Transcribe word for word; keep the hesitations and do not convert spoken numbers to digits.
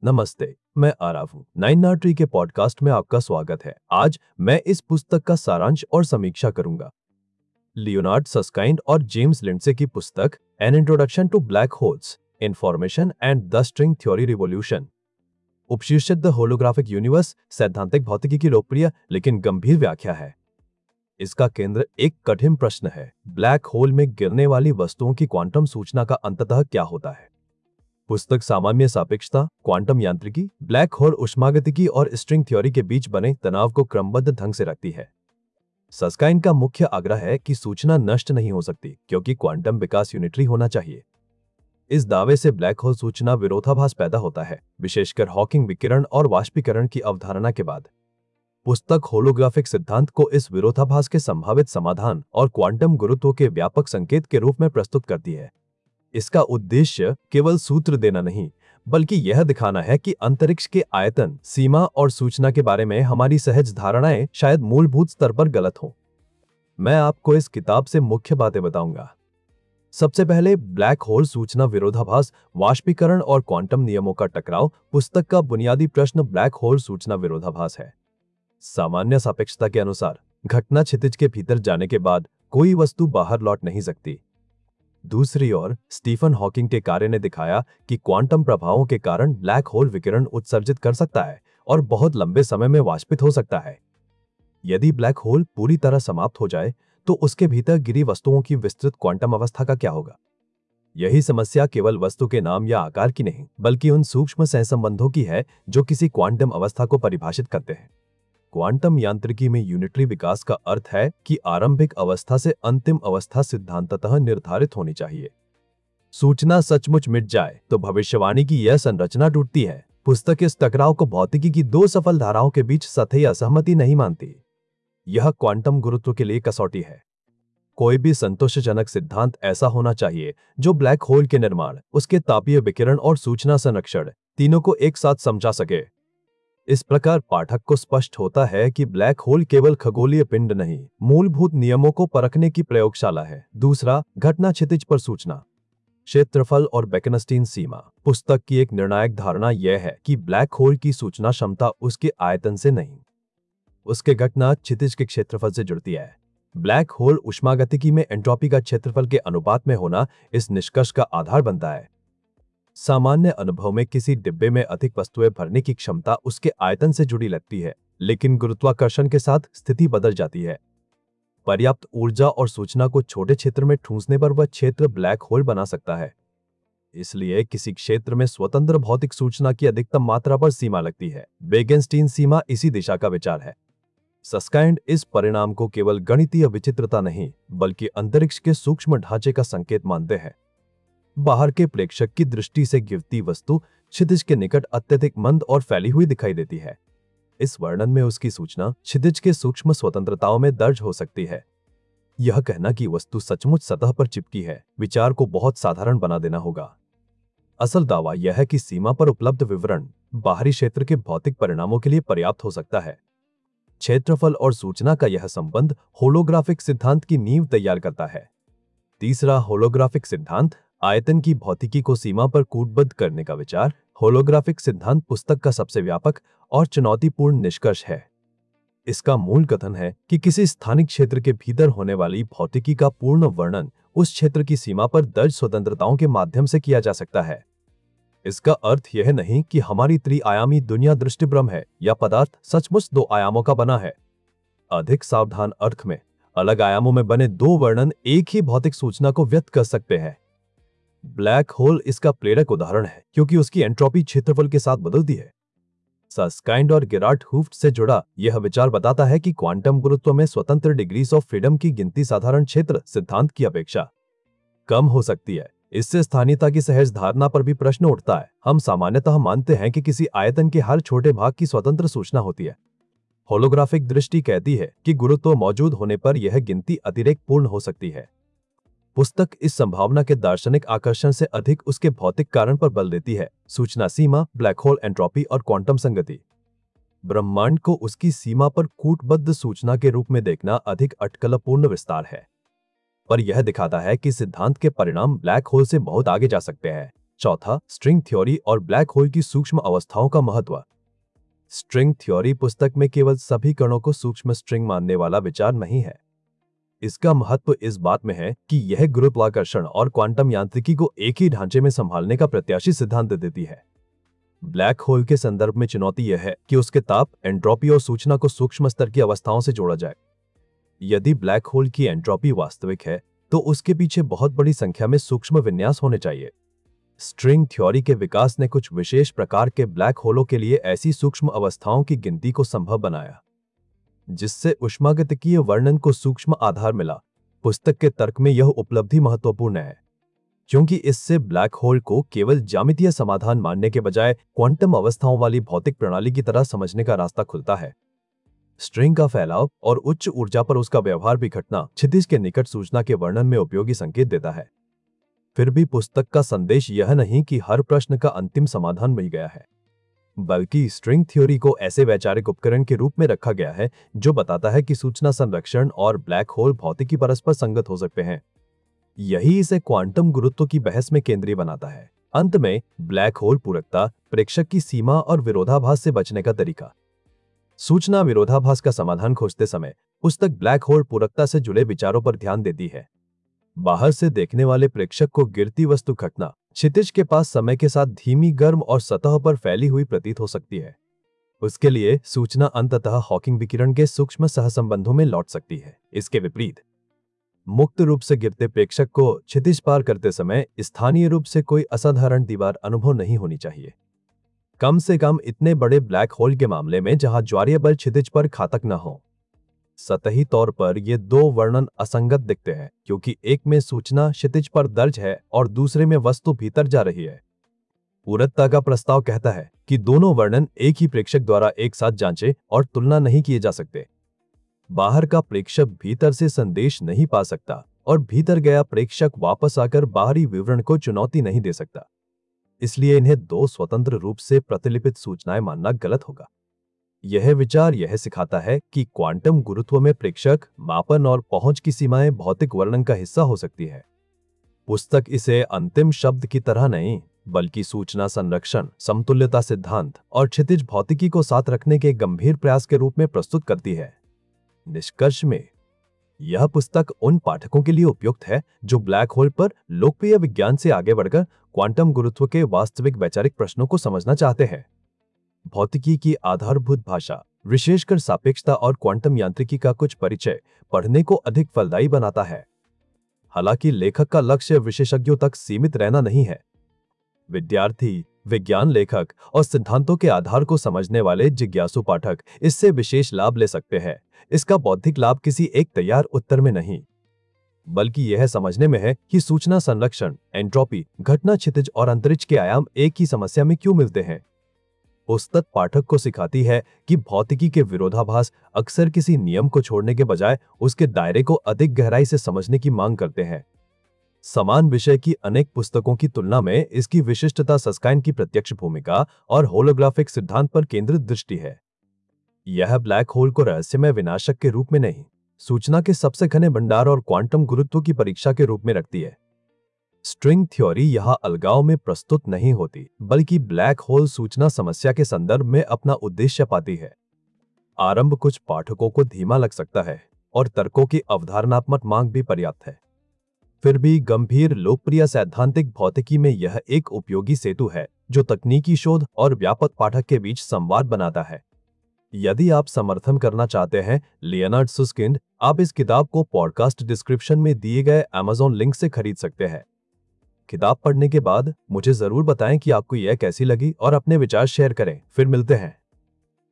नमस्ते, मैं आरव हूँ। नाइन आर ट्री के पॉडकास्ट में आपका स्वागत है। आज मैं इस पुस्तक का सारांश और समीक्षा करूंगा। लियोनार्ड सस्काइंड और जेम्स लिंडसे की पुस्तक an introduction to black holes, information and the string theory revolution. उपशीर्षक द होलोग्राफिक यूनिवर्स सैद्धांतिक भौतिकी की लोकप्रिय लेकिन गंभीर व्याख्या है। इसका केंद्र एक कठिन प्रश्न है, ब्लैक होल में गिरने वाली वस्तुओं की क्वांटम सूचना का अंततः क्या होता है। पुस्तक सामान्य सापेक्षता, क्वांटम यांत्रिकी, ब्लैक होल ऊष्मागतिकी और स्ट्रिंग थ्योरी के बीच बने तनाव को क्रमबद्ध ढंग से रखती है। सस्काइन का मुख्य आग्रह है कि सूचना नष्ट नहीं हो सकती क्योंकि क्वांटम विकास यूनिटरी होना चाहिए। इस दावे से ब्लैक होल सूचना विरोधाभास पैदा होता है, विशेषकर हॉकिंग विकिरण और वाष्पीकरण की अवधारणा के बाद। पुस्तक होलोग्राफिक सिद्धांत को इस विरोधाभास के संभावित समाधान और क्वांटम गुरुत्व के व्यापक संकेत के रूप में प्रस्तुत करती है। इसका उद्देश्य केवल सूत्र देना नहीं, बल्कि यह दिखाना है कि अंतरिक्ष के आयतन, सीमा और सूचना के बारे में हमारी सहज धारणाएं शायद मूलभूत स्तर पर गलत हों। मैं आपको इस किताब से मुख्य बातें बताऊंगा। सबसे पहले, ब्लैक होल सूचना विरोधाभास, वाष्पीकरण और क्वांटम नियमों का टकराव। पुस्तक का बुनियादी प्रश्न ब्लैक होल सूचना विरोधाभास है। सामान्य सापेक्षता के अनुसार घटना क्षितिज के भीतर जाने के बाद कोई वस्तु बाहर लौट नहीं सकती। दूसरी ओर, स्टीफन हॉकिंग के कार्य ने दिखाया कि क्वांटम प्रभावों के कारण ब्लैक होल विकिरण उत्सर्जित कर सकता है और बहुत लंबे समय में वाष्पित हो सकता है। यदि ब्लैक होल पूरी तरह समाप्त हो जाए तो उसके भीतर गिरी वस्तुओं की विस्तृत क्वांटम अवस्था का क्या होगा। यही समस्या केवल वस्तु के नाम या आकार की नहीं, बल्कि उन सूक्ष्म सहसंबंधों की है जो किसी क्वांटम अवस्था को परिभाषित करते हैं। क्वांटम यांत्रिकी में यूनिटरी विकास का अर्थ है कि आरंभिक अवस्था से अंतिम अवस्था सिद्धांततः निर्धारित होनी चाहिए। सूचना सचमुच मिट जाए तो भविष्यवाणी की यह संरचना टूटती है। पुस्तक इस टकराव को भौतिकी की दो सफल धाराओं के बीच सतही असहमति नहीं मानती। यह क्वांटम गुरुत्व के लिए कसौटी है। कोई भी संतोषजनक सिद्धांत ऐसा होना चाहिए जो ब्लैक होल के निर्माण, उसके तापीय विकिरण और सूचना संरक्षण तीनों को एक साथ समझा सके। इस प्रकार पाठक को स्पष्ट होता है कि ब्लैक होल केवल खगोलीय पिंड नहीं, मूलभूत नियमों को परखने की प्रयोगशाला है। दूसरा, घटना क्षितिज पर सूचना, क्षेत्रफल और बेकनस्टीन सीमा। पुस्तक की एक निर्णायक धारणा यह है कि ब्लैक होल की सूचना क्षमता उसके आयतन से नहीं, उसके घटना क्षितिज के क्षेत्रफल से जुड़ती है। ब्लैक होल ऊष्मागतिकी में एंट्रोपी का क्षेत्रफल के अनुपात में होना इस निष्कर्ष का आधार बनता है। सामान्य अनुभव में किसी डिब्बे में अधिक वस्तुएं भरने की क्षमता उसके आयतन से जुड़ी लगती है, लेकिन गुरुत्वाकर्षण के साथ स्थिति बदल जाती है। पर्याप्त ऊर्जा और सूचना को छोटे क्षेत्र में ठूंसने पर वह क्षेत्र ब्लैक होल बना सकता है। इसलिए किसी क्षेत्र में स्वतंत्र भौतिक सूचना की अधिकतम मात्रा पर सीमा लगती है। बेगेनस्टीन सीमा इसी दिशा का विचार है। सस्काइंड इस परिणाम को केवल गणितीय विचित्रता नहीं, बल्कि अंतरिक्ष के सूक्ष्म ढांचे का संकेत मानते हैं। बाहर के प्रेक्षक की दृष्टि से गिरती वस्तु क्षितिज के निकट अत्यधिक मंद और फैली हुई दिखाई देती है। इस वर्णन में उसकी सूचना क्षितिज के सूक्ष्म स्वतंत्रताओं में दर्ज हो सकती है। यह कहना कि वस्तु सचमुच सतह पर चिपकी है, विचार को बहुत साधारण बना देना होगा। असल दावा यह है कि सीमा पर उपलब्ध विवरण बाहरी क्षेत्र के भौतिक परिणामों के लिए पर्याप्त हो सकता है। क्षेत्रफल और सूचना का यह संबंध होलोग्राफिक सिद्धांत की नींव तैयार करता है। तीसरा, होलोग्राफिक सिद्धांत, आयतन की भौतिकी को सीमा पर कूटबद्ध करने का विचार। होलोग्राफिक सिद्धांत पुस्तक का सबसे व्यापक और चुनौतीपूर्ण निष्कर्ष है। इसका मूल कथन है कि किसी स्थानिक क्षेत्र के भीतर होने वाली भौतिकी का पूर्ण वर्णन उस क्षेत्र की सीमा पर दर्ज स्वतंत्रताओं के माध्यम से किया जा सकता है। इसका अर्थ यह नहीं कि हमारी त्रिआयामी दुनिया दृष्टिभ्रम है या पदार्थ सचमुच दो आयामों का बना है। अधिक सावधान अर्थ में, अलग आयामों में बने दो वर्णन एक ही भौतिक सूचना को व्यक्त कर सकते हैं। ब्लैक होल इसका प्रेरक उदाहरण है क्योंकि उसकी एंट्रोपी क्षेत्रफल के साथ बदलती है। सस्काइंड और गेरार्ड हूफ्ट से जुड़ा यह विचार बताता है कि क्वांटम गुरुत्व में स्वतंत्र डिग्रीज ऑफ फ्रीडम की गिनती साधारण क्षेत्र सिद्धांत की अपेक्षा कम हो सकती है। इससे स्थानीयता की सहज धारणा पर भी प्रश्न उठता है। हम सामान्यतः मानते हैं कि किसी आयतन के हर छोटे भाग की स्वतंत्र सूचना होती है। होलोग्राफिक दृष्टि कहती है कि गुरुत्व मौजूद होने पर यह गिनती अतिरेक पूर्ण हो सकती है। पुस्तक इस संभावना के दार्शनिक आकर्षण से अधिक उसके भौतिक कारण पर बल देती है। सूचना सीमा, ब्लैक होल एंट्रोपी और क्वांटम संगति। ब्रह्मांड को उसकी सीमा पर कूटबद्ध सूचना के रूप में देखना अधिक अटकलपूर्ण विस्तार है, पर यह दिखाता है कि सिद्धांत के परिणाम ब्लैक होल से बहुत आगे जा सकते हैं। चौथा, स्ट्रिंग थ्योरी और ब्लैक होल की सूक्ष्म अवस्थाओं का महत्व। स्ट्रिंग थ्योरी पुस्तक में केवल सभी कणों को सूक्ष्म स्ट्रिंग मानने वाला विचार नहीं है। इसका महत्व इस बात में है कि यह गुरुत्वाकर्षण और क्वांटम यांत्रिकी को एक ही ढांचे में संभालने का प्रत्याशी सिद्धांत देती है। ब्लैक होल के संदर्भ में चुनौती यह है कि उसके ताप, एंट्रोपी और सूचना को सूक्ष्म स्तर की अवस्थाओं से जोड़ा जाए। यदि ब्लैक होल की एंट्रोपी वास्तविक है तो उसके पीछे बहुत बड़ी संख्या में सूक्ष्म विन्यास होने चाहिए। स्ट्रिंग थ्योरी के विकास ने कुछ विशेष प्रकार के ब्लैक होलों के लिए ऐसी सूक्ष्म अवस्थाओं की गिनती को संभव बनाया, जिससे ऊष्मागतिकीय वर्णन को सूक्ष्म आधार मिला। पुस्तक के तर्क में यह उपलब्धि महत्वपूर्ण है, क्योंकि इससे ब्लैक होल को केवल ज्यामितीय समाधान मानने के बजाय क्वांटम अवस्थाओं वाली भौतिक प्रणाली की तरह समझने का रास्ता खुलता है। स्ट्रिंग का फैलाव और उच्च ऊर्जा पर उसका व्यवहार भी घटना क्षितिज के निकट सूचना के वर्णन में उपयोगी संकेत देता है। फिर भी पुस्तक का संदेश यह नहीं कि हर प्रश्न का अंतिम समाधान मिल गया है, बल्कि स्ट्रिंग थ्योरी को ऐसे वैचारिक उपकरण के रूप में रखा गया है जो बताता है कि सूचना संरक्षण और ब्लैक होल भौतिकी परस्पर संगत हो सकते हैं। यही इसे क्वांटम गुरुत्व की बहस में केंद्रीय बनाता है। अंत में, ब्लैक होल पूरकता, प्रेक्षक की सीमा और विरोधाभास से बचने का तरीका। सूचना विरोधाभास का समाधान खोजते समय पुस्तक ब्लैक होल पूरकता से जुड़े विचारों पर ध्यान देती है। बाहर से देखने वाले प्रेक्षक को गिरती वस्तु घटना क्षितिज के पास समय के साथ धीमी, गर्म और सतह पर फैली हुई प्रतीत हो सकती है। उसके लिए सूचना अंततः हॉकिंग विकिरण के सूक्ष्म सहसंबंधों में लौट सकती है। इसके विपरीत, मुक्त रूप से गिरते प्रेक्षक को क्षितिज पार करते समय स्थानीय रूप से कोई असाधारण दीवार अनुभव नहीं होनी चाहिए। कम से कम इतने बड़े ब्लैक होल के मामले में जहां ज्वारीय बल क्षितिज पर घातक न हो। सतही तौर पर ये दो वर्णन असंगत दिखते हैं, क्योंकि एक में सूचना क्षितिज पर दर्ज है और दूसरे में वस्तु भीतर जा रही है। पूरकता का प्रस्ताव कहता है कि दोनों वर्णन एक ही प्रेक्षक द्वारा एक साथ जांचे और तुलना नहीं किए जा सकते। बाहर का प्रेक्षक भीतर से संदेश नहीं पा सकता और भीतर गया प्रेक्षक वापस आकर बाहरी विवरण को चुनौती नहीं दे सकता। इसलिए इन्हें दो स्वतंत्र रूप से प्रतिलिपित सूचनाएं मानना गलत होगा। यह विचार यह सिखाता है कि क्वांटम गुरुत्व में प्रेक्षक, मापन और पहुंच की सीमाएं भौतिक वर्णन का हिस्सा हो सकती है। पुस्तक इसे अंतिम शब्द की तरह नहीं, बल्कि सूचना संरक्षण, समतुल्यता सिद्धांत और क्षितिज भौतिकी को साथ रखने के गंभीर प्रयास के रूप में प्रस्तुत करती है। निष्कर्ष में, यह पुस्तक उन पाठकों के लिए उपयुक्त है जो ब्लैक होल पर लोकप्रिय विज्ञान से आगे बढ़कर क्वांटम गुरुत्व के वास्तविक वैचारिक प्रश्नों को समझना चाहते हैं। भौतिकी की आधारभूत भाषा, विशेषकर सापेक्षता और क्वांटम यांत्रिकी का कुछ परिचय पढ़ने को अधिक फलदायी बनाता है। हालांकि लेखक का लक्ष्य विशेषज्ञों तक सीमित रहना नहीं है। विद्यार्थी, विज्ञान लेखक और सिद्धांतों के आधार को समझने वाले जिज्ञासु पाठक इससे विशेष लाभ ले सकते हैं। इसका बौद्धिक लाभ किसी एक तैयार उत्तर में नहीं, बल्कि यह समझने में है कि सूचना संरक्षण, एंट्रोपी, घटना क्षितिज और अंतरिक्ष के आयाम एक ही समस्या में क्यों मिलते हैं। पुस्तक पाठक को सिखाती है कि भौतिकी के विरोधाभास अक्सर किसी नियम को छोड़ने के बजाय उसके दायरे को अधिक गहराई से समझने की मांग करते हैं। समान विषय की अनेक पुस्तकों की तुलना में इसकी विशिष्टता सस्काइन की प्रत्यक्ष भूमिका और होलोग्राफिक सिद्धांत पर केंद्रित दृष्टि है। यह ब्लैक होल को रहस्यमय विनाशक के रूप में नहीं, सूचना के सबसे घने भंडार और क्वांटम गुरुत्व की परीक्षा के रूप में रखती है। स्ट्रिंग थ्योरी यहां अलगाव में प्रस्तुत नहीं होती, बल्कि ब्लैक होल सूचना समस्या के संदर्भ में अपना उद्देश्य पाती है। आरंभ कुछ पाठकों को धीमा लग सकता है और तर्कों की अवधारणात्मक मांग भी पर्याप्त है। फिर भी गंभीर लोकप्रिय सैद्धांतिक भौतिकी में यह एक उपयोगी सेतु है जो तकनीकी शोध और व्यापक पाठक के बीच संवाद बनाता है। यदि आप समर्थन करना चाहते हैं लियोनार्ड सुस्किंड, आप इस किताब को पॉडकास्ट डिस्क्रिप्शन में दिए गए अमेज़न लिंक से खरीद सकते हैं। किताब पढ़ने के बाद मुझे जरूर बताएं कि आपको यह कैसी लगी और अपने विचार शेयर करें। फिर मिलते हैं।